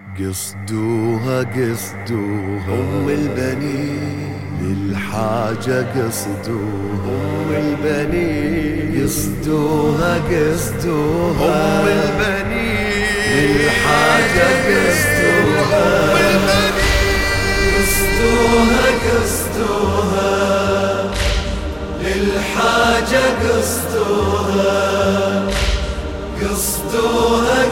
قصدوها أم البنين للحاجة قصدوها أم البنين قصدوها أم البنين للحاجة قصدوها أم البنين قصدوها للحاجة قصدوها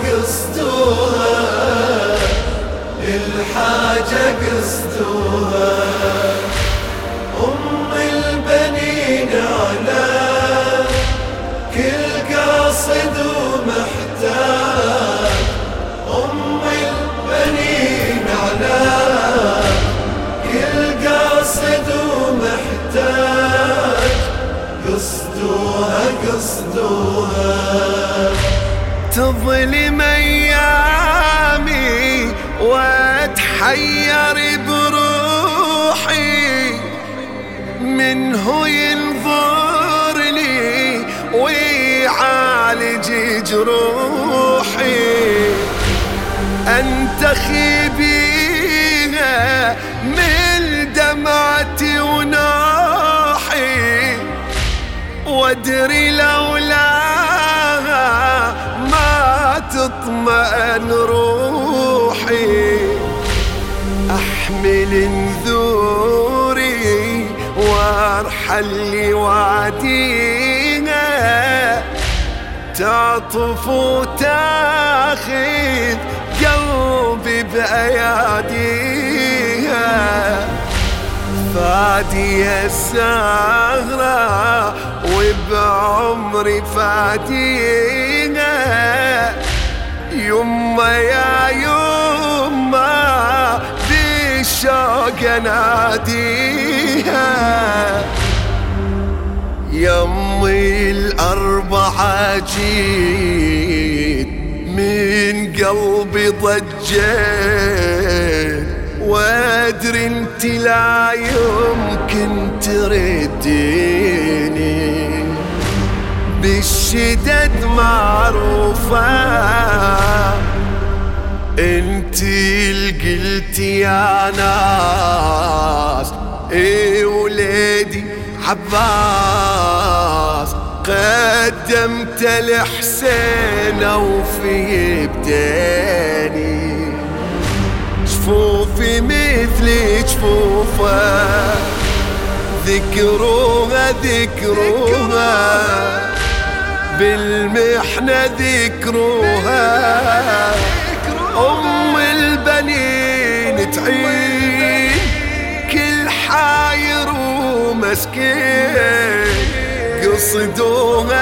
للحاجة قصدوها أم البنين على كل قاصد ومحتاج أم البنين على كل قاصد ومحتاج قصدوها تظلم أيامي واتحير بروحي منه ينظر لي ويعالج جروحي أنتخي بيها من دمعتي وناحي وادري لولاها ما تطمئن روحي أحمل نذوري وارحل لواديها تعطف وتاخذ قلبي بأياديها فادي السهرة وبعمري فاديها يما يا يما بالشوق ناديها يمي الأربعة جيت من قلبي ضجيت وادري انت لا يمكن ترديني بالشدد معروفة انت القلتي يا ناس اي وليدي عباس قدمت الحسين وفي بداني جفوفي مثل جفوفه ذكروها بالمحنة ذكروها أم البنين تعين كل حاير ومسكين قصدوها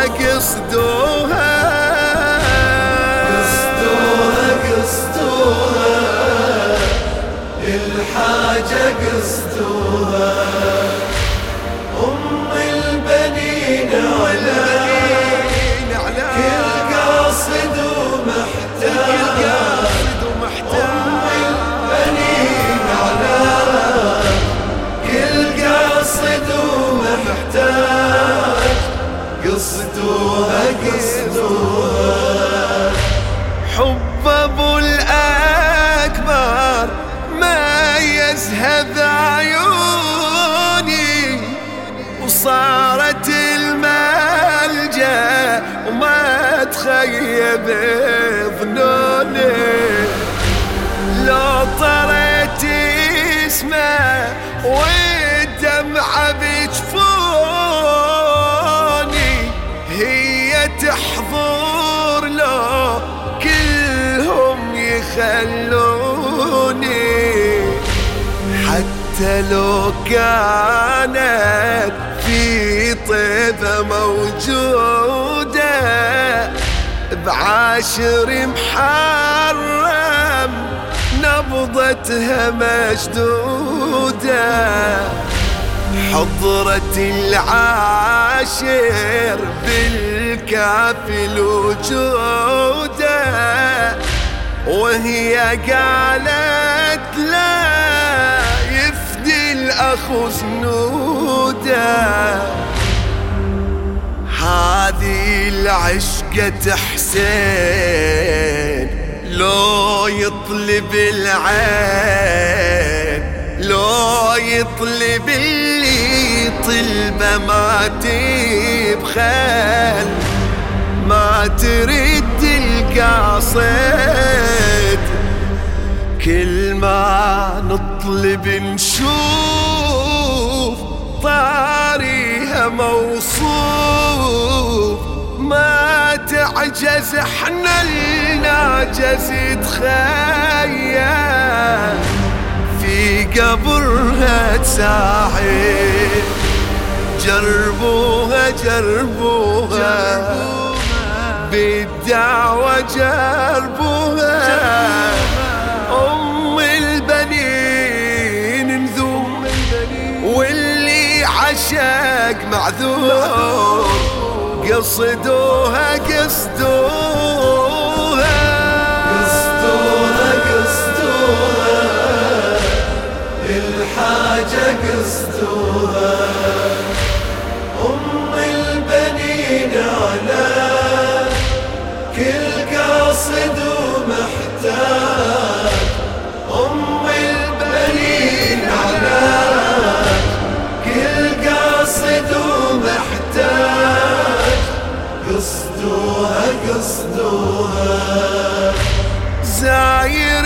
الحاجة قصدوها أم البنين على كل قاصد ومحتاج أم البنين على كل قاصد ومحتاج قصدوها حب أبو الأكبر ما يذهب عيوني وصارت الملجأ وما تخيب ظنوني لو طريت اسمه والدمعة بجفوني هي تحضر له كلهم يخلوني حتى لو كانت في طيبة موجودة بعاشر محرم نبضتها مشدودة حضرة العاشر بالكافل وجوده وهي قالت لا يفدي الأخو سنوده هذه العشقة حسين لو يطلب العين لو يطلب اللي طلبه ما تبخل ما ترد القاصد كل ما نطلب نشوف طاريها موصوف ما تعجز احنا الناجز تخيل في قبرها تساعد جربوها بالدعوة جربوها أم البنين نذوم واللي عشاق معذور قصدوها الحاجة قصدوها أم البنين على كل قاصد ومحتاج أم البنين على كل قاصد ومحتاج قصدوها زاير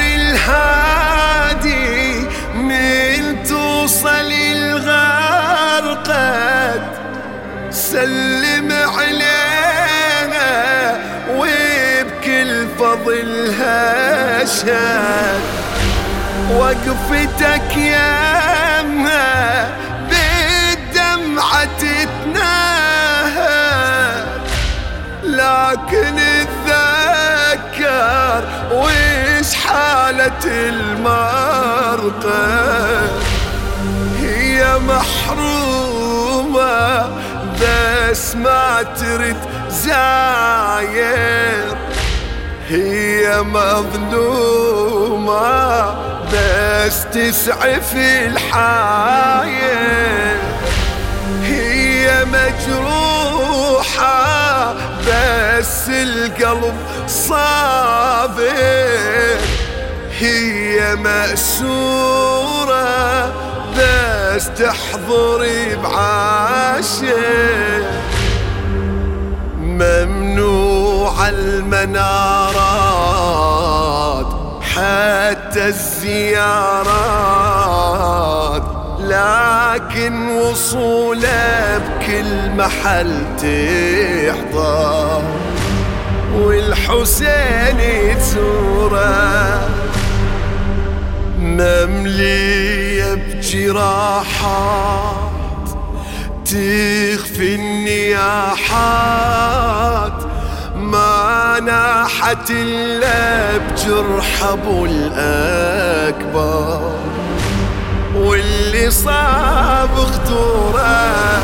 الهادي من توصل الغرقد سلم عليها وبكل فضلها شهد وقفتك يمها بالدمعة تتناهى لكن اتذكر ويش حالة المرقد هي محرومة بس ما ترد زاير هي مظلومة بس تسعى في الحاير هي مجروحة بس القلب صابر هي مأسورة بس تحضر بعاشر ممنوع المنارات حتى الزيارات لكن وصوله بكل محل تحضر والحسين تزوره مملية بجراحات تخفي النياحات ما ناحت إلا بجرح أبو الأكبر واللي صاب اختوره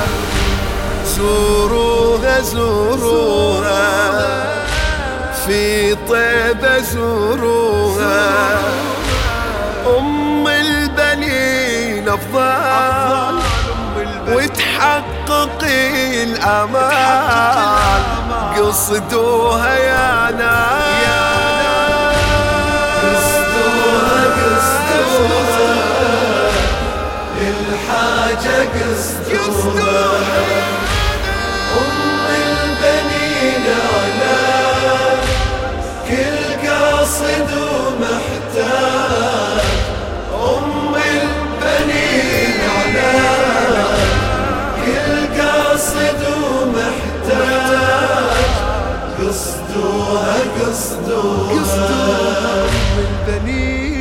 زوروها في طيبة زوروها أم البنين أفضل وتحقق الأمان قصدوها يا ناس قصدوها الحاجة قصدوها أم البنين على كل قاصد ومحتاج أم البنين على كل قاصد ومحتاج قصدوها أم البنين